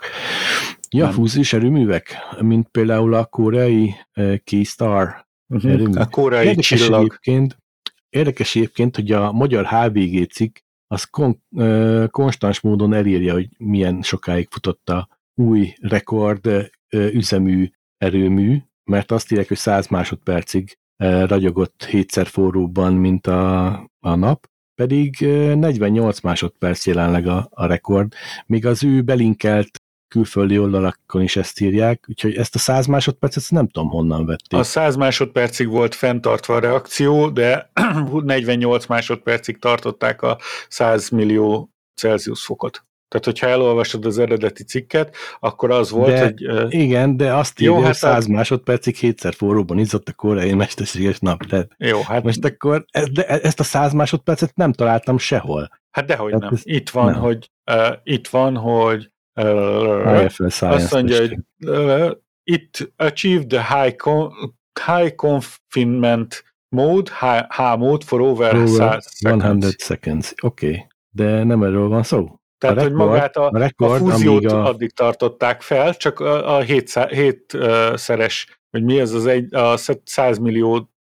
Ja, nem. Fúziós erőművek, mint például a koreai uh, Keystar uh-huh. erőmű. A koreai érdekes csillag. Egyébként, érdekes egyébként, hogy a magyar há vé gé cikk az kon, uh, konstans módon elírja, hogy milyen sokáig futott a új rekord uh, üzemű erőmű, mert azt írják, hogy száz másodpercig ragyogott hétszer forróbban, mint a, a nap, pedig negyvennyolc másodperc jelenleg a, a rekord, még az ő belinkelt külföldi oldalakon is ezt írják, úgyhogy ezt a száz másodpercet nem tudom honnan vették. A száz másodpercig volt fenntartva a reakció, de negyvennyolc másodpercig tartották a száz millió Celsius fokot. Tehát, hogyha elolvasod az eredeti cikket, akkor az volt, de, hogy... Uh, igen, de azt írja, hogy hát száz másodpercig hétszer forróban izzott a koreai mesterséges nap. Tehát jó, hát... Most akkor e, de ezt a száz másodpercet nem találtam sehol. Hát dehogy nem. Ez, itt van, nem. hogy... Uh, itt van, hogy... Uh, azt mondja, hogy uh, it achieved the high, con- high confinement mode, H-mode for over, over száz seconds. seconds. Oké, okay. De nem erről van szó. Tehát, a rekord, hogy magát a, a, rekord, a fúziót a... addig tartották fel, csak a, a hétszeres, vagy mi ez az egy, a száz millió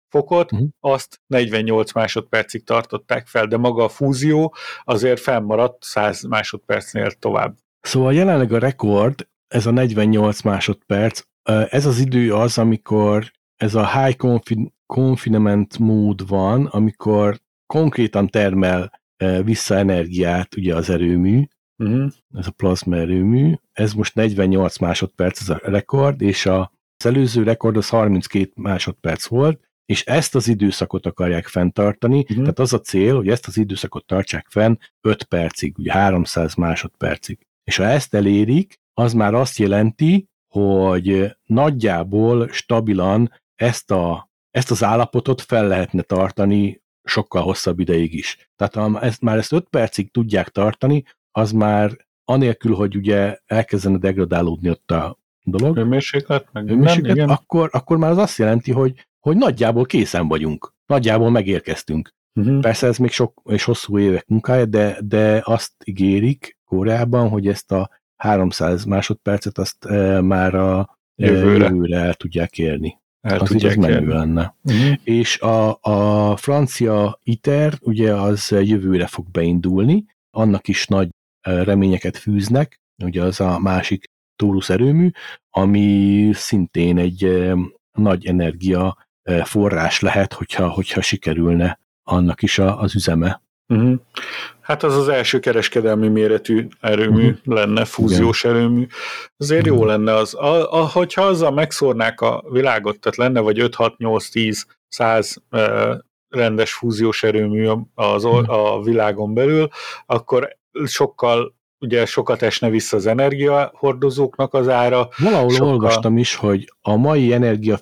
fokot, uh-huh. azt negyvennyolc másodpercig tartották fel, de maga a fúzió azért fennmaradt száz másodpercnél tovább. Szóval jelenleg a rekord, ez a negyvennyolc másodperc, ez az idő az, amikor ez a high confin- confinement mód van, amikor konkrétan termel vissza energiát ugye az erőmű, uh-huh. ez a plazma erőmű, ez most negyvennyolc másodperc ez a rekord, és a, az előző rekord az harminckét másodperc volt, és ezt az időszakot akarják fenntartani, uh-huh. tehát az a cél, hogy ezt az időszakot tartsák fenn öt percig, ugye háromszáz másodpercig. És ha ezt elérik, az már azt jelenti, hogy nagyjából stabilan ezt, a, ezt az állapotot fel lehetne tartani sokkal hosszabb ideig is. Tehát ha ezt, már ezt öt percig tudják tartani, az már anélkül, hogy ugye elkezdene degradálódni ott a dolog, hőmérséklet, meg hőmérséklet, igen. Akkor, akkor már az azt jelenti, hogy, hogy nagyjából készen vagyunk. Nagyjából megérkeztünk. Uh-huh. Persze ez még sok és hosszú évek munkája, de, de azt ígérik Koreában, hogy ezt a háromszáz másodpercet azt e, már a jövőre. jövőre el tudják érni. El az tudják így az menő lenne. Uh-huh. És a, a francia ITER ugye az jövőre fog beindulni, annak is nagy reményeket fűznek, ugye az a másik Taurus erőmű, ami szintén egy e, nagy energia e, forrás lehet, hogyha, hogyha sikerülne annak is a, az üzeme. Uh-huh. Hát az az első kereskedelmi méretű erőmű uh-huh. lenne, fúziós igen. erőmű. Azért uh-huh. jó lenne az, a, a, hogyha azzal megszórnák a világot, tehát lenne vagy öt hat nyolc tíz száz uh, rendes fúziós erőmű az, uh-huh. a világon belül, akkor sokkal, ugye sokat esne vissza az energiahordozóknak az ára. Valahol sokkal... olvastam is, hogy a mai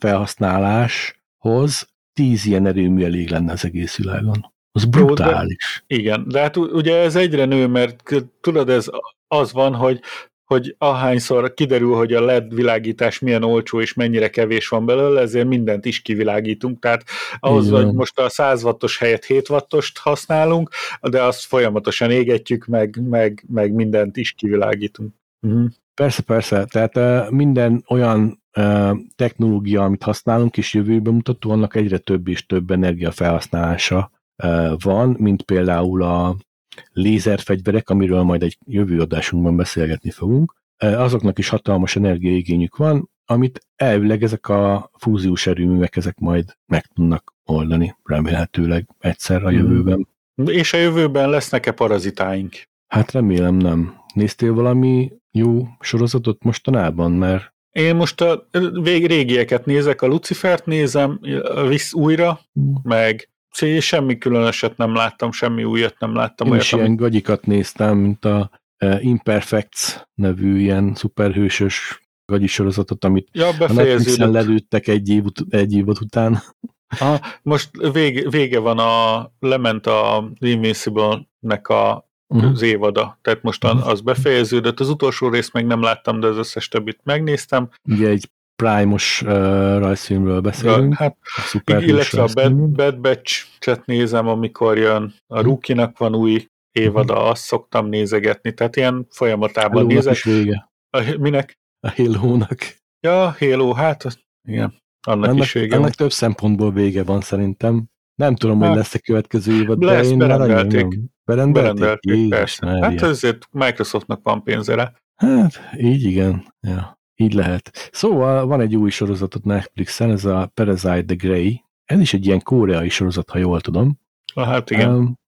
energiafelhasználáshoz tíz ilyen erőmű elég lenne az egész világon. Az brutális. De, igen, de hát ugye ez egyre nő, mert tudod, ez az van, hogy, hogy ahányszor kiderül, hogy a el é dé világítás milyen olcsó és mennyire kevés van belőle, ezért mindent is kivilágítunk. Tehát ahhoz, igen. hogy most a száz wattos helyett hét wattost használunk, de azt folyamatosan égetjük, meg, meg, meg mindent is kivilágítunk. Uh-huh. Persze, persze. Tehát uh, minden olyan uh, technológia, amit használunk és jövőben mutató, annak egyre több és több energia felhasználása van, mint például a lézerfegyverek, amiről majd egy jövő adásunkban beszélgetni fogunk. Azoknak is hatalmas energiaigényük van, amit elvileg ezek a fúziós erőművek ezek majd meg tudnak oldani, remélhetőleg egyszer a jövőben. És a jövőben lesznek-e parazitáink? Hát remélem nem. Néztél valami jó sorozatot mostanában, mert én most a vég régieket nézek, a Lucifert nézem visz újra, mm. meg semmi különöset nem láttam, semmi újat nem láttam. Én olyat, is ilyen amit... gagyikat néztem, mint a uh, Imperfects nevű ilyen szuperhősös gagyi sorozatot, amit ja, a Netflixen lelőttek egy, év ut- egy évad után. Aha, most vége, vége van, a, lement a Invincible-nek a, uh-huh. az évada, tehát most uh-huh. az befejeződött, az utolsó részt még nem láttam, de az összes többit megnéztem. Ugye egy Prime-os uh, rajzfilmről beszélünk. Ja, hát, illetve a Bad, Bad Batch-et nézem, amikor jön. A Rookie-nak van új évada, uh-huh. azt szoktam nézegetni, tehát ilyen folyamatában Halo-nak nézek. Is vége. A, minek? A Halo-nak. Ja, Halo, hát igen, annak, annak is vége Annak több szempontból vége van szerintem. Nem tudom, hát, hogy lesz a következő évad, de én berendelték. Berendelték? Berendelték, persze. Hát ezért Microsoftnak van pénzere. Hát, így igen. Ja. Így lehet. Szóval van egy új sorozatot Netflixen, ez a Parasite the Grey. Ez is egy ilyen koreai sorozat, ha jól tudom. Hát igen. Um,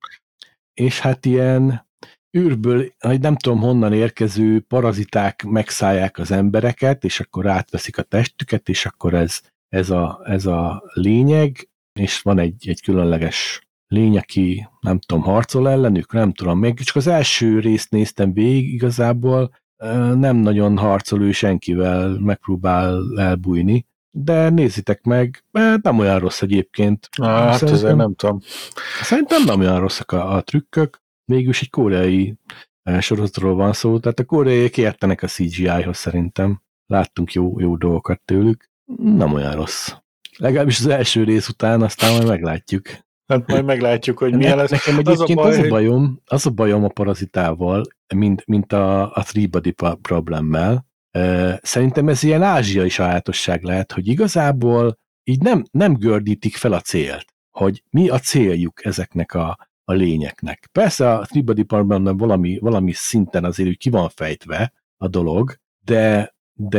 és hát ilyen űrből, nem tudom honnan érkező paraziták megszállják az embereket, és akkor átveszik a testüket, és akkor ez, ez, a, ez a lényeg, és van egy, egy különleges lény, aki nem tudom, harcol ellenük, nem tudom, még csak az első részt néztem végig, igazából nem nagyon harcol ő senkivel, megpróbál elbújni, de nézzétek meg, nem olyan rossz egyébként. Hát szerintem, azért nem tudom. Szerintem nem olyan rosszak a, a trükkök, mégis egy koreai sorozatról van szó, tehát a koreaiak értenek a cé gé í-hoz szerintem. Láttunk jó, jó dolgokat tőlük, nem olyan rossz. Legalábbis az első rész után, aztán majd meglátjuk. Hát majd meglátjuk, hogy milyen lesz. Nekem egyébként az a, baj, az, a bajom, az a bajom a parazitával, mint, mint a, a three-body problemmel. Szerintem ez ilyen ázsiai sajátosság lehet, hogy igazából így nem, nem gördítik fel a célt, hogy mi a céljuk ezeknek a, a lényeknek. Persze a Tribal Departmentben valami, valami szinten azért ki van fejtve a dolog, de,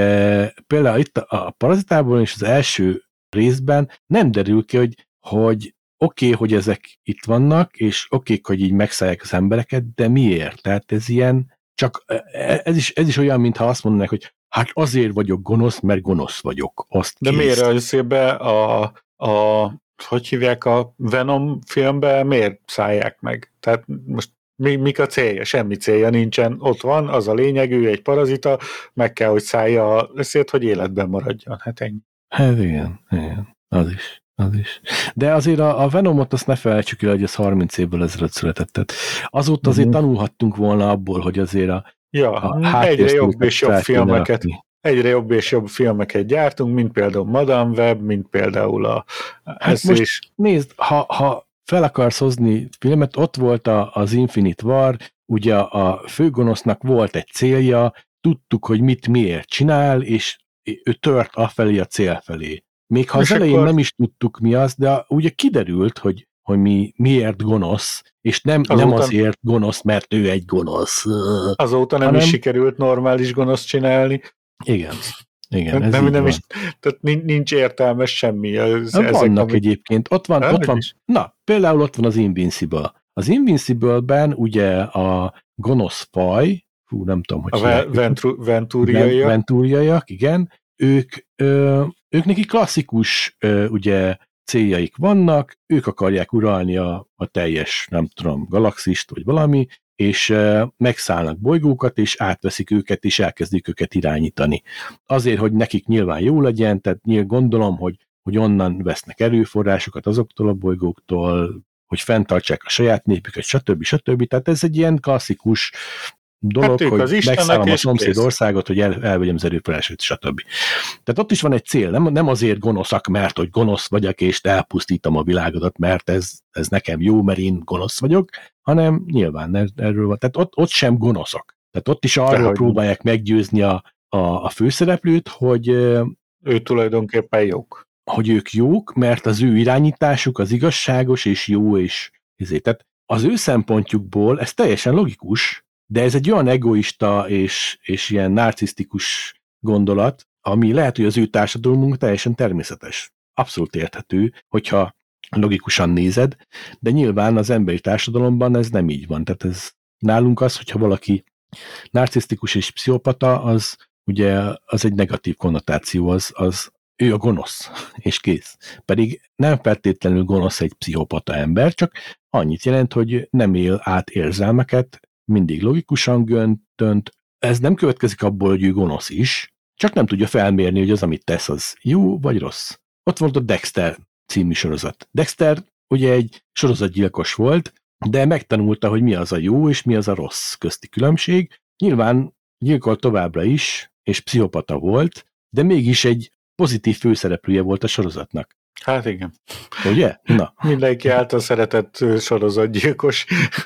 de például itt a Parazitában és az első részben nem derül ki, hogy, hogy oké, okay, hogy ezek itt vannak, és oké, okay, hogy így megszállják az embereket, de miért? Tehát ez ilyen, csak ez is, ez is olyan, mintha azt mondanák, hogy hát azért vagyok gonosz, mert gonosz vagyok. Azt de kész. miért azért be a, a, hogy hívják a Venom filmbe, miért szállják meg? Tehát most mi, mik a célja? Semmi célja nincsen. Ott van, az a lényeg, ő egy parazita, meg kell, hogy szállja ezért, hogy életben maradjon. Hát ennyi. Hát igen, igen, az is. Az is. De azért a, a Venomot azt ne felejtsük el, hogy ez harminc évvel ezelőtt született. Tehát azóta azért uh-huh. tanulhattunk volna abból, hogy azért a, ja, a egyre jobb és jobb filmeket egyre jobb és jobb filmeket gyártunk, mint például Madame Web, mint például a... Hát most is. Nézd, ha, ha fel akarsz hozni filmet, ott volt a, az Infinite War, ugye a főgonosznak volt egy célja, tudtuk, hogy mit miért csinál, és ő tört afelé a cél felé. Még ha az elején akkor... nem is tudtuk mi az, de ugye kiderült, hogy, hogy mi miért gonosz, és nem, azóta... nem azért gonosz, mert ő egy gonosz. Azóta nem hanem... is sikerült normális gonosz csinálni. Igen. Igen, ez nem, nem is, tehát nincs értelme semmi. Ez, vannak ezek, ami... egyébként, ott van, ott van na, például ott van az Invincible. Az Invincible-ben ugye a gonosz faj, fú, nem tudom, hogy a Ventru, Venturiaiak. Venturiaiak, igen, ők, ö, ők neki klasszikus ö, ugye céljaik vannak, ők akarják uralni a, a teljes, nem tudom, galaxist, vagy valami, és uh, megszállnak bolygókat, és átveszik őket, és elkezdik őket irányítani. Azért, hogy nekik nyilván jó legyen, tehát nyilván gondolom, hogy, hogy onnan vesznek erőforrásokat azoktól a bolygóktól, hogy fenntartsák a saját népüket, stb. stb. Tehát ez egy ilyen klasszikus dolog, hát hogy megszállom a szomszéd országot, hogy el, elvegyem az erőforrásokat, stb. Tehát ott is van egy cél, nem, nem azért gonoszak, mert hogy gonosz vagyok, és elpusztítom a világodat, mert ez, ez nekem jó, mert én gonosz vagyok, hanem nyilván erről van. Tehát ott, ott sem gonoszak. Tehát ott is arról De, próbálják meggyőzni a, a, a főszereplőt, hogy ő tulajdonképpen jók. Hogy ők jók, mert az ő irányításuk az igazságos és jó, és ezért. Tehát az ő szempontjukból ez teljesen logikus, de ez egy olyan egoista és, és ilyen narcisztikus gondolat, ami lehet, hogy az ő társadalmunk teljesen természetes. Abszolút érthető, hogyha logikusan nézed, de nyilván az emberi társadalomban ez nem így van. Tehát ez nálunk az, hogyha valaki narcisztikus és pszichopata, az ugye az egy negatív konnotáció, az, az ő a gonosz, és kész. Pedig nem feltétlenül gonosz egy pszichopata ember, csak annyit jelent, hogy nem él át érzelmeket, mindig logikusan dönt. Ez nem következik abból, hogy ő gonosz is, csak nem tudja felmérni, hogy az, amit tesz, az jó vagy rossz. Ott volt a Dexter című sorozat. Dexter ugye egy sorozatgyilkos volt, de megtanulta, hogy mi az a jó és mi az a rossz közti különbség. Nyilván gyilkolt továbbra is, és pszichopata volt, de mégis egy pozitív főszereplője volt a sorozatnak. Hát igen. Ugye? Na. Mindenki által szeretett sorozatgyilkos.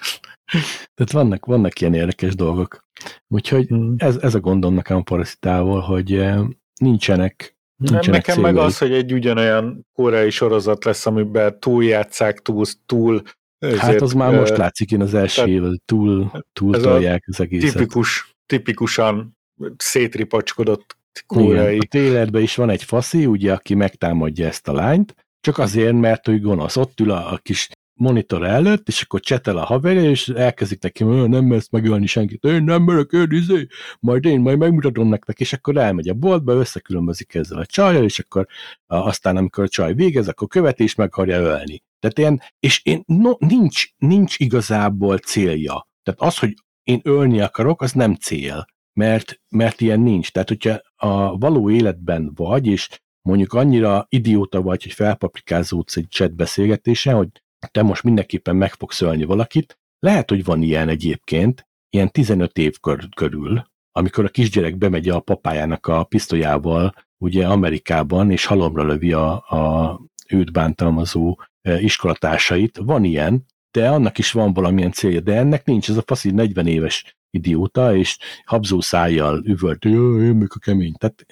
Tehát vannak, vannak ilyen érdekes dolgok. Úgyhogy hmm. ez, ez a gondom nekem a Parazitával, hogy nincsenek, nincsenek Nekem céljai. Meg az, hogy egy ugyanolyan koreai sorozat lesz, amiben túljátszák, túl... túl ezért, hát az már most látszik, én az első év, túl, túl tolják az egészet. Tipikus, tipikusan szétripacskodott koreai. Igen, a trailerben is van egy faszi, ugye, aki megtámadja ezt a lányt, csak azért, mert ő gonosz. Ott ül a, a kis monitor előtt, és akkor csetel a haverja, és elkezdik neki, nem mersz megölni senkit, én nem merek őrizni, majd én majd megmutatom nektek, és akkor elmegy a boltba, összekülönbözik ezzel a csajjal, és akkor aztán, amikor a csaj végez, akkor követi, és meg akarja ölni. Tehát ilyen, és én, no, nincs, nincs igazából célja. Tehát az, hogy én ölni akarok, az nem cél, mert, mert ilyen nincs. Tehát, hogyha a való életben vagy, és mondjuk annyira idióta vagy, hogy felpaprikázódsz egy chat beszélgetésen, hogy te most mindenképpen meg fogsz ölni valakit, lehet, hogy van ilyen egyébként, ilyen tizenöt év kör, körül, amikor a kisgyerek bemegy a papájának a pisztolyával, ugye Amerikában, és halomra lövi a, a őt bántalmazó iskolatársait. Van ilyen, de annak is van valamilyen célja, de ennek nincs, ez a faszi negyven éves idióta, és habzó szájjal üvölt, jaj, én még a kemény. Tehát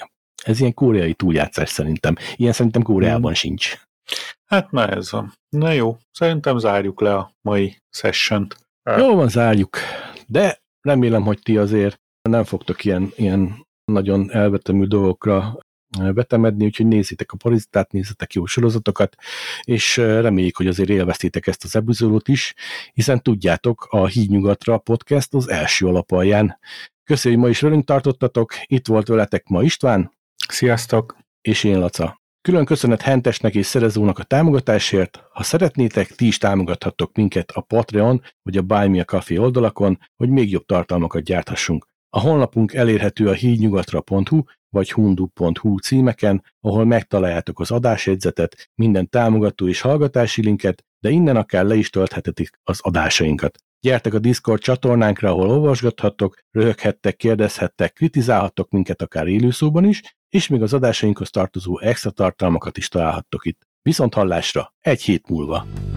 Ez ilyen koreai túljátszás szerintem. Ilyen szerintem Koreában hmm. sincs. Hát na ez van. Na jó, szerintem zárjuk le a mai sessiont. Jó van, zárjuk. De remélem, hogy ti azért nem fogtok ilyen, ilyen nagyon elvetemű dolgokra betemedni, úgyhogy nézzétek a Parazitát, nézzetek jó sorozatokat, és reméljük, hogy azért élveztétek ezt az epizódot is, hiszen tudjátok, a Hídnyugatra podcast az első alapalján. Köszönjük, hogy ma is velünk tartottatok, itt volt veletek ma István. Sziasztok! És én Laca. Külön köszönet Hentesnek és Szerezónak a támogatásért. Ha szeretnétek, ti is támogathattok minket a Patreon vagy a Buy Me a Coffee oldalakon, hogy még jobb tartalmakat gyárthassunk. A honlapunk elérhető a hídnyugatra pont hu vagy hundu pont hu címeken, ahol megtaláljátok az adásjegyzetet, minden támogató és hallgatási linket, de innen akár le is tölthetetik az adásainkat. Gyertek a Discord csatornánkra, ahol olvasgathattok, röhöghettek, kérdezhettek, kritizálhattok minket akár élőszóban is, és még az adásainkhoz tartozó extra tartalmakat is találhattok itt. Viszont hallásra egy hét múlva!